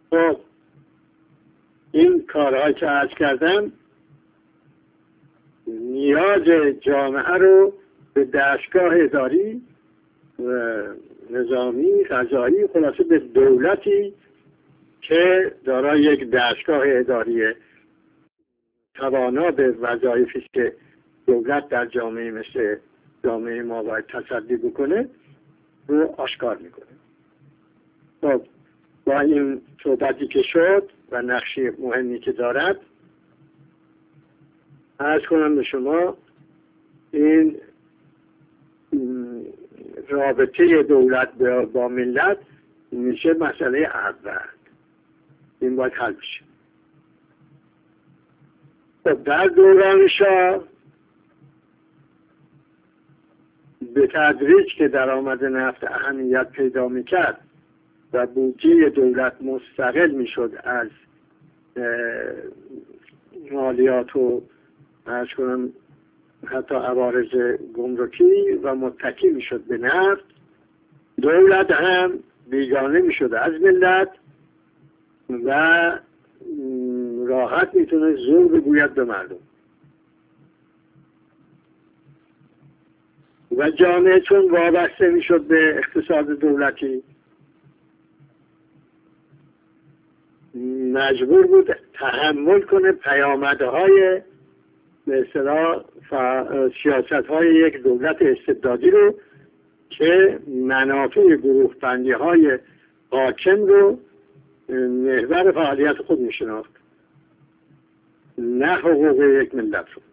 خب این کارهایی که عرض کردم نیاز جامعه رو به دستگاه اداری و نظامی قضایی، خلاصه به دولتی که دارای یک دستگاه اداری توانا به وظایفی که دولت در جامعه مثل جامعه ما باید تصدی بکنه رو آشکار میکنه. خب با این صحبتی که شد و نقشی مهمی که دارد، عرض کنم به شما این رابطه دولت با ملت میشه مسئله اول. این باید حل بشه. خب در دوران شاه به تدریج که درآمد نفت اهمیت پیدا میکرد و بودجه دولت مستقل میشد از مالیات و عرض کنم حتی عوارض گمرکی و متکی میشد به نفت، دولت هم بیگانه میشد از ملت و راحت میتونه زور بگوید به مردم. و جامعه چون وابسته میشد به اقتصاد دولتی، مجبور بود تحمل کنه پیامدهای به اصطلاح سیاست‌های یک دولت استبدادی رو که منافع گروه بندی های حاکم رو محور فعالیت خود میشناخت، نه حقوق یک ملت رو.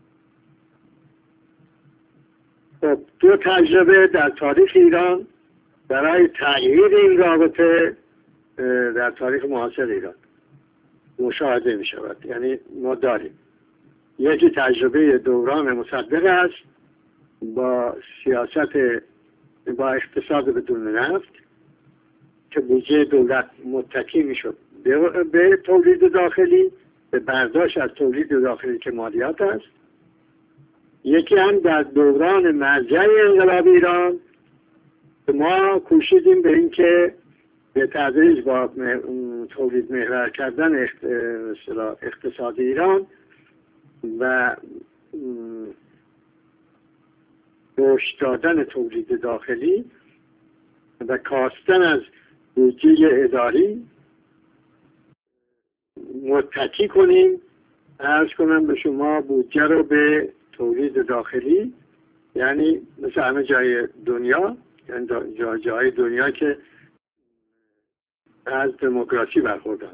خب دو تجربه در تاریخ ایران برای تغییر این رابطه در تاریخ معاصر ایران مشاهده می شود. یعنی ما داریم یکی تجربه دوران مصدق است با سیاست با اقتصاد بدون نفت که بودجه دولت متکی می شد به تولید داخلی، به برداشت از تولید داخلی که مالیات است. یکی هم در دوران مرجع انقلاب ایران ما کوشیدیم به این که به تدریج با تولید محور کردن اقتصاد ایران و رشد دادن تولید داخلی و کاستن از بودجه اداری متکی کنیم، عرض کنم به شما بودجه رو به تولید داخلی، یعنی مثل همه جای دنیا، یعنی جای دنیا که از دموکراسی برخوردارن،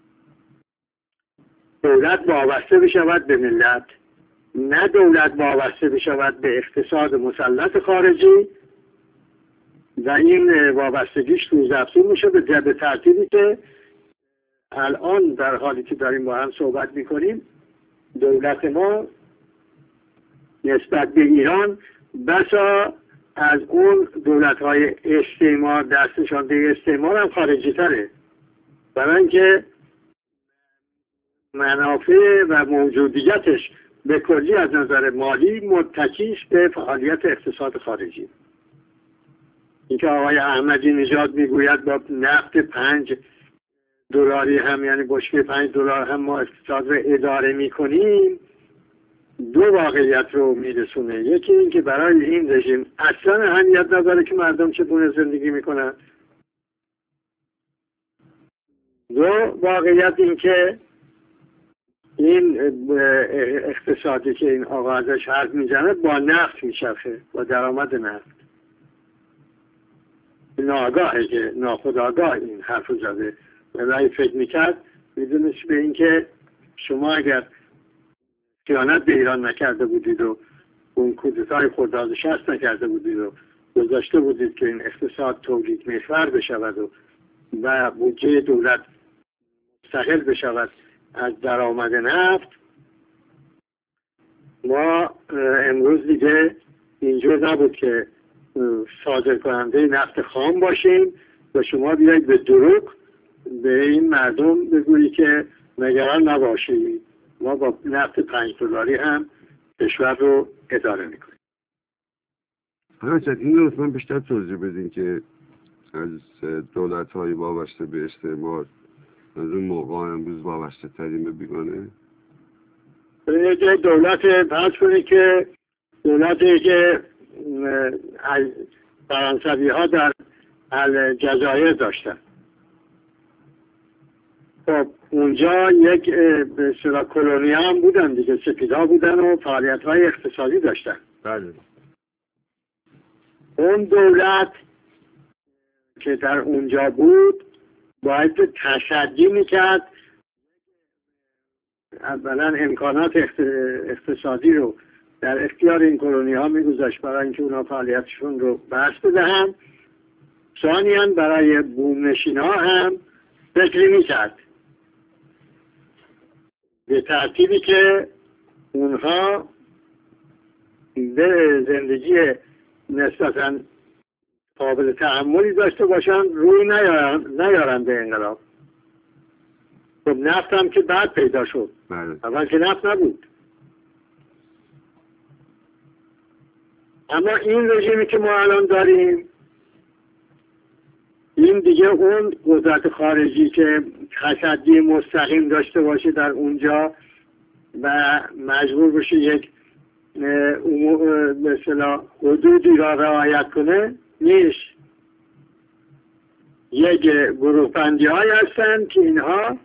دولت وابسته بشود به ملت، نه دولت وابسته بشود به اقتصاد مسلط خارجی و این وابستگیش روز افزون میشه به ترتیبی که الان در حالی که داریم با هم صحبت میکنیم دولت ما نسبت به ایران بسا از اون دولت‌های استعمار دستشان به استعمار هم خارجی تره، برای اینکه منافع و موجودیتش به کلی از نظر مالی متکیش به فعالیت اقتصاد خارجی. اینکه آقای احمدی نژاد میگوید با نفت $5 هم، یعنی بشکه $5 هم ما اقتصاد رو اداره میکنیم، دو واقعیت رو میرسونه. یکی این که برای این رژیم اصلا اهمیت نداره که مردم چگونه زندگی میکنن. دو واقعیت این که این اقتصادی که این آقا ازش حرف میزنه با نفت میچرخه، با درآمد نفت. ناآگاهه که ناخودآگاه این حرف رو زده. ولی فکر میکرد میدونش به این که شما اگر خیانت به ایران نکرده بودید و اون کودتای خرداد 60 نکرده بودید و گذاشته بودید که این اقتصاد تولید محور بشود و بودجه دولت مستقل بشود از درآمد نفت، ما امروز دیگه اینجور نبود که صادر کننده نفت خام باشیم و شما بیایید به دروغ به این مردم بگویی که نگران نباشید، ما با نفت $5 هم کشور رو اداره میکنیم. همچنین این رو لطفاً بیشتر توضیح بدین که از دولت‌های وابسته به استعمار از اون موقع امروز وابسته ترین به بیگانه؟ که دولت پس کنید که دولتی که فرانسوی ها در الجزایر داشتن. خب اونجا یک به اصطلاح کلونی هم بودن دیگه، سپیدها بودن و فعالیت های اقتصادی داشتن. بله. اون دولت که در اونجا بود باید تصدی میکرد، اولا امکانات اقتصادی رو در اختیار این کلونی ها میگذاشت برای اینکه اونا فعالیتشون رو بسط بدهن. ثانیاً برای بومنشین ها هم فکری میکرد به ترتیبی که اونها به زندگی نسبتاً قابل تحملی داشته باشن، روی نیارن به انقلاب. خب نفت هم که بعد پیدا شد، اول که نفت نبود. اما این رژیمی که ما الان داریم، این دیگه اون قدرت خارجی که تصدی مستقیم داشته باشه در اونجا و مجبور بشه یک مثلا حدودی را رعایت کنه نیست. یک گروه بندی های هستن که اینها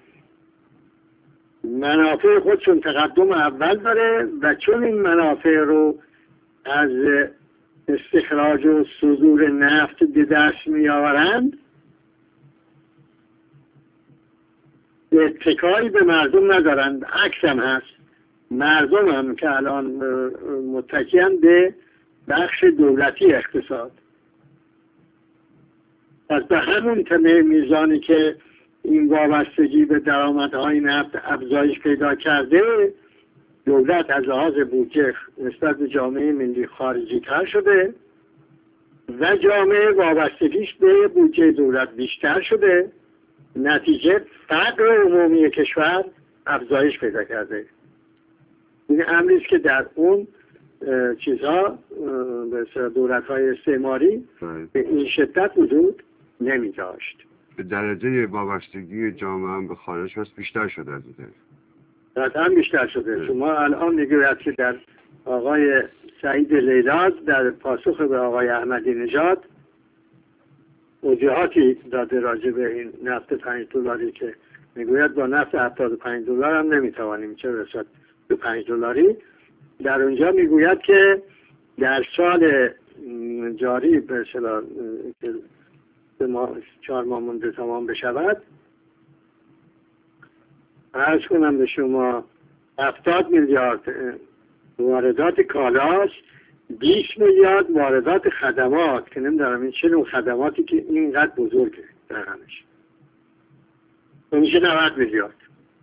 منافع خودشون تقدم اول داره و چون این منافع رو از استخراج و صدور نفت به دست می آورند، اتکایی به مردم ندارند. عکس هم هست، مردم هم که الان متکیان به بخش دولتی اقتصاد. پس به همون میزانی که این وابستگی به درآمدهای نفت افزایش پیدا کرده، دولت از لحاظ بودجه نسبت به جامعه ملی خارجی تر شده و جامعه وابستگیش به بودجه دولت بیشتر شده. نتیجه فقر عمومی کشور افزایش پیدا کرده. این امری است که در اون چیزها به دولت‌های استعماری به این شدت وجود نمی داشت. به درجه وابستگی جامعه هم به خارج بیشتر شده از این. قطعا بیشتر شده. شما الان میگوید که در آقای سعید لیلاز در پاسخ به آقای احمدی نژاد توضیحاتی داده راجع به این نفت 5 دلاری که میگوید با نفت 75 دلار هم نمیتوانیم چه رسد به 5 دلاری. در اونجا میگوید که در سال جاری به اصطلاح که 4 ماه مونده تمام بشود، عرض کنم به شما 70 میلیارد واردات کالاست، 20 میلیارد واردات خدمات که نمیدونم این چه نوع خدماتی که اینقدر بزرگه در همش. میشه 90 میلیارد.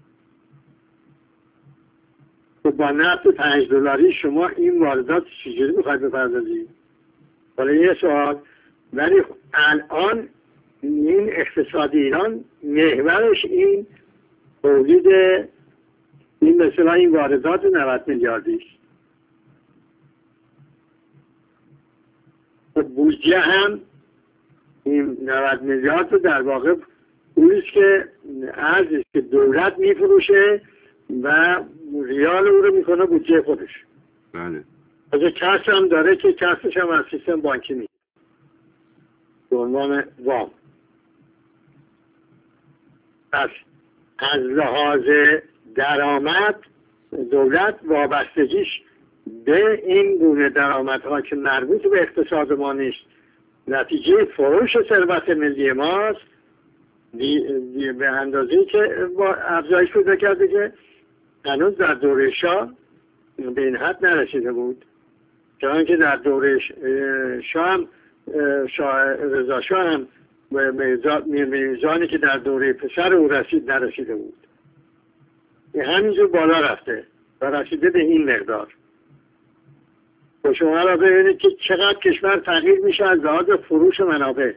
و با نفت 5 دلاری شما این واردات چجوری میخواید بپردازید؟ حالا یه سوال. ولی الان این اقتصاد ایران محورش این تولید این مثلا این واردات 90 میلیاردی است. بودجه هم این 90 میلیارد رو در واقع پولیست که ارزش که دولت میفروشه و ریال او رو میکنه بودجه خودش. بله. از کسب هم داره که کسبش هم از سیستم بانکی میگه به عنوان وام. پس از لحاظ درآمد دولت وابستگیش به این گونه درآمدها که مربوط به اقتصاد ما نیست، نتیجه فروش ثروت ملی ماست، به اندازه‌ای که با افزایش پیدا کرده که هنوز در دوره شاه به این حد نرسیده بود. چون که در دوره شاه هم رضا شاه هم میزانی که در دوره پسر او نرسیده بود. همینجور بالا رفته و رسیده به این مقدار. و شما را ببینید که چقدر کشور تغییر میشه از لحاظ فروش منابع،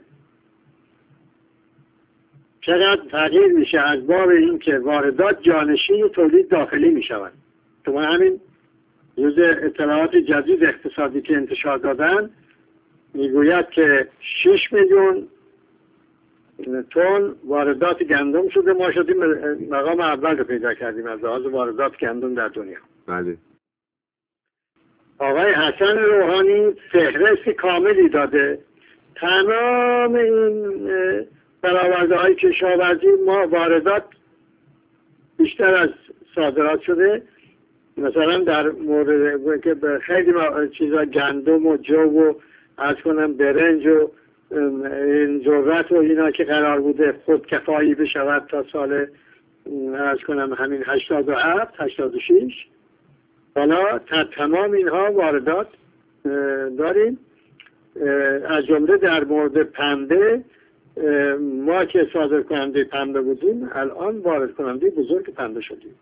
چقدر تغییر میشه از باب این که واردات جانشین تولید داخلی میشوند. شما همین روز اطلاعات جدید اقتصادی که انتشار دادن میگوید که 6 میلیون تن واردات گندم شده، ما شدیم مقام اول رو پیدا کردیم از لحاظ واردات گندم در دنیا. بله. آقای حسن روحانی فهرست کاملی داده، تمام این برآورده های کشاورزی ما واردات بیشتر از صادرات شده. مثلا در مورد که خیلی چیزا گندم و جو و از کنم برنج و این ذرت و اینا که قرار بوده خودکفایی بشود تا سال از کنم همین 87 86 حالا تمام اینها واردات داریم. از جمله در مورد پنبه ما که صادر کننده پنبه بودیم الان وارد کننده بزرگ پنبه شدیم.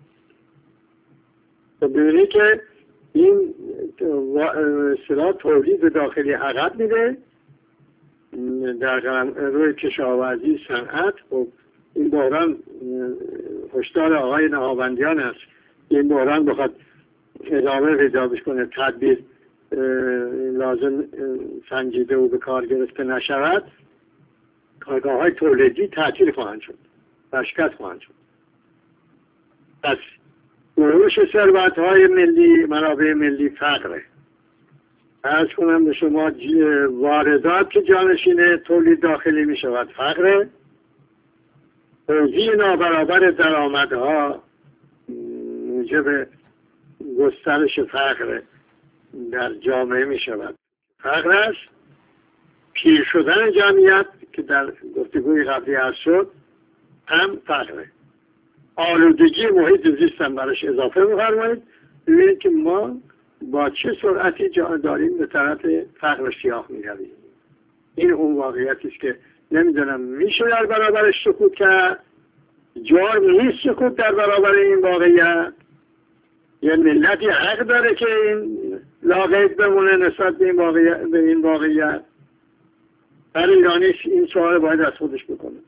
ببینید که این اصطلاح تولید داخلی عقب میره در روی کشاورزی صنعت. خب این بحران هشدار آقای نهاوندیان است، این بحران بخواد ادامه پیدا کنه، تدبیر لازم سنجیده و به کار گرفته نشود، کارگاه‌های تولیدی تعطیل خواهند شد و شکست خواهند شد. پس گروش ثروت‌های ملی، منابع ملی فقره. عرض کنم به شما واردات که جانشین تولید داخلی می شود فقره. توزیع نابرابر درآمدها موجب گسترش فقر در جامعه می شود فقر است. پیر شدن جمعیت که در گفتگوی قبلی عرض شد هم فقره. آلودگی محیط زیست هم براش اضافه می‌فرمایید. ببینید که ما با چه سرعتی داریم به طرف فقر سیاه می‌رویم. این اون واقعیتی است که نمیدونم میشه در برابرش سکوت کرد. جرم نیست سکوت در برابر این واقعیت. یه ملتی حق داره که این لاقید بمونه نسبت به این واقعیت. هر ایرانی این سوال باید از خودش بکنه.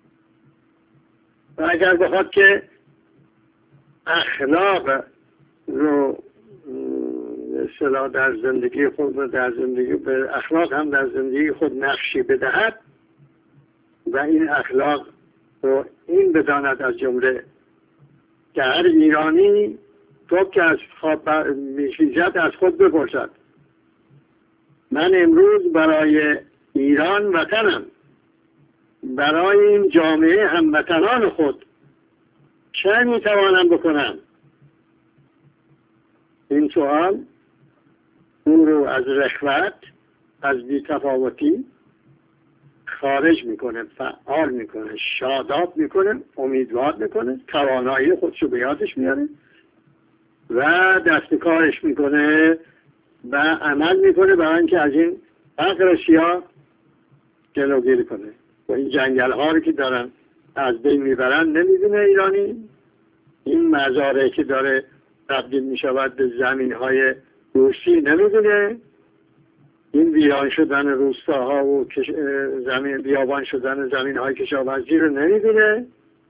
و اگر بخواد که اخلاق رو اصطلاح در زندگی خود و در زندگی به اخلاق هم در زندگی خود نقشی بدهد و این اخلاق رو این بداند از جمله که هر ایرانی تو که از خواب میخیزد از خود بپرسد من امروز برای ایران وطنم، برای این جامعه هموطنان خود چه میتوانم بکنم؟ این سوال او رو از رخوت، از بی‌تفاوتی خارج میکنه، فعال میکنه، شاداب میکنه، امیدوار میکنه، توانایی خودشو به یادش میاره و دست کارش میکنه و عمل میکنه برای اینکه از این فقر سیاه جلوگیری کنه. و این جنگل ها رو که دارن از بین میبرن نمیدونه ایرانی. این مزارعی که داره تبدیل میشود به زمین های روسی نمیدونه. این ویران شدن روستاها و زمین بیابان شدن زمین های کشاورزی رو نمیدونه.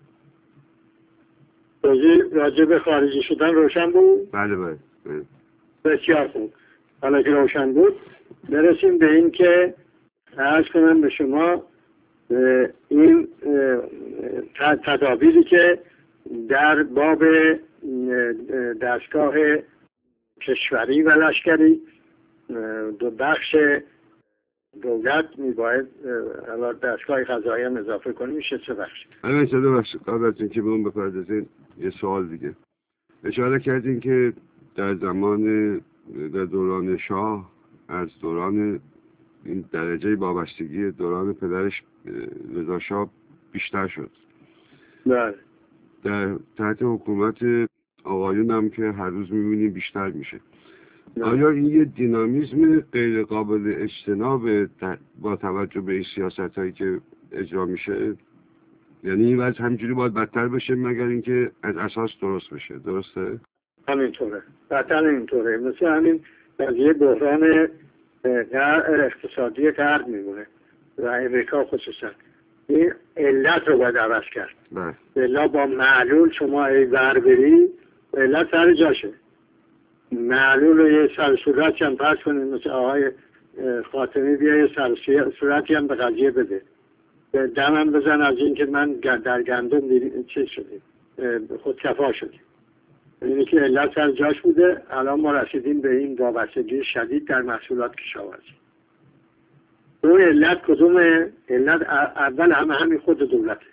راجع به خارجی شدن روشن بود؟ بله بله. بسیار خوب. حالا که روشن بود برسیم به این که عرض کنم به شما این تدابیری که در باب دستگاه کشوری و لشکری دو بخش دولت میباید الان دستگاه قضایی هم اضافه کنیم میشه چه بخش؟ البته دو بخش. قبل از اینکه به اون بپردازیم یه سوال دیگه اشاره کردین که در دوران شاه از دوران این درجه وابستگی دوران پدرش رضا شاه بیشتر شد. بله. در تحت حکومت آقایون هم که هر روز می‌بینیم بیشتر میشه. آیا این یه دینامیزم غیر قابل اجتناب با توجه به این سیاست‌هایی که اجرا میشه؟ یعنی این وضع همینجوری باید بدتر بشه مگر اینکه از اساس درست بشه؟ درسته؟ همینطوره. بدتر اینطوره. مثل همین قضیه بحران اقتصادی غرب میمونه و امریکا خصوصا. این علت رو باید عوض کرد. بله. با معلول شما ای بر بری علت سر جاشه. معلول رو یه سر صورتی هم پس کنید مثل آقای خاتمی بیا یه سر صورتی هم به قضیه بده. دمم بزن از این که من در گندم چیز شدیم، خودکفا شدیم. اینی که علت سر جاش بوده. الان ما رسیدیم به این وابستگی شدید در محصولات کشاورزی. اون علت کدومه؟ علت اول همین خود دولته.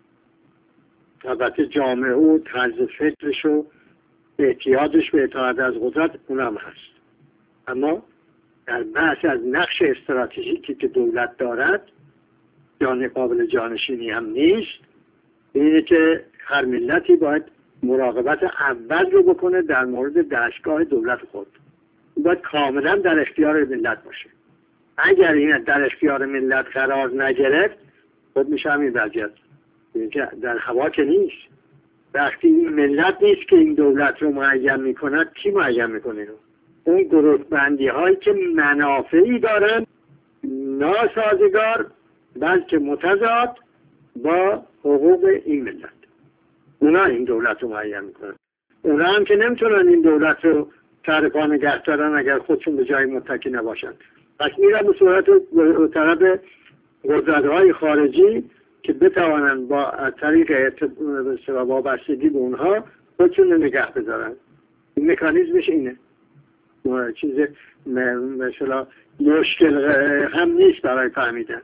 البته جامعه و طرز فکرش و اعتیادش به اطاعت از قدرت اونم هست. اما در بحث از نقش استراتژیکی که دولت دارد، جان قابل جانشینی هم نیست. اینه که هر ملتی باید مراقبت اول رو بکنه در مورد دستگاه دولت خود. باید کاملا در اختیار ملت باشه. اگر این در اختیار ملت قرار نگرفت، خود میشه همین وضعیت. اینکه در هوا که نیست. وقتی این ملت نیست که این دولت رو معین میکند، کی معین میکنه؟ اون گروه بندی هایی که منافعی دارن ناسازگار بلکه متضاد با حقوق این ملت، اونا این دولت رو معین میکنن. اونا هم که نمیتونن این دولت رو سر پا نگه دارن اگر خودشون به جای متکی نباشن. پس میرن به صورت طرف قدرت‌های خارجی که بتوانن با طریق وابستگی به اونها خودشون رو نگه بدارن. این مکانیزمش اینه. چیز مثلا مشکل هم نیست برای فهمیدن.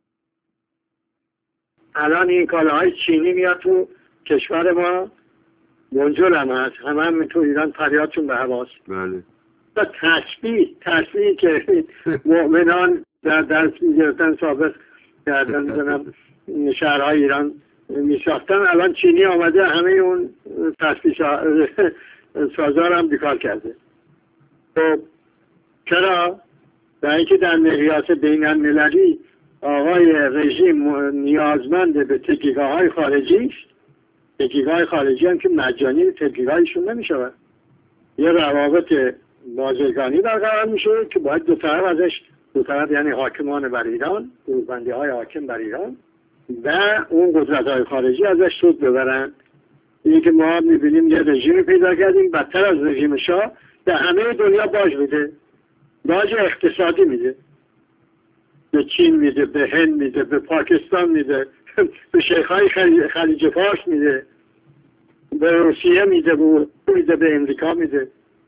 الان این کالاهای چینی میاد تو کشور ما، منجل هم هست، هم تو ایران فریادشون به هواست. بله. و تشبیه که مؤمنان در دست میگرفتن ثابت کردن شهرهای ایران میساختن، الان چینی آمده همه اون تشبیه سازار هم بیکار کرده. خب چرا؟ برای اینکه در مقیاس بین المللی آقای رژیم نیازمند به تحقیقات خارجی است. تحقیقات خارجی هم که مجانی تحقیقاتشون نمیشه. یه روابط بازرگانی برقرار میشه که باید دو طرف یعنی حاکمان بر ایران، گروه‌بندی های حاکم بر ایران و اون قدرت های خارجی ازش سود ببرن. اینی که ما میبینیم یه رژیم پیدا کردیم بدتر از رژیم شاه در همه دنیا باج میده، باج اقتصادی میده. به چین میده، به هند میده، به پاکستان میده، به شیخ‌های خلیج فارس میده، به روسیه میده، به امریکا میده.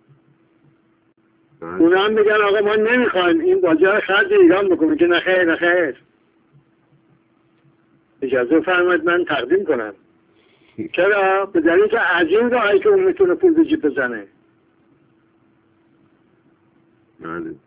اونا هم میگن آقا ما نمیخوایم این بازار خرج ایران بکنیم، که نخیر اجازه فرمایید من تقدیم کنم. چرا؟ به دلیل که از این راهی که اون میتونه پول به جیب بزنه. بله.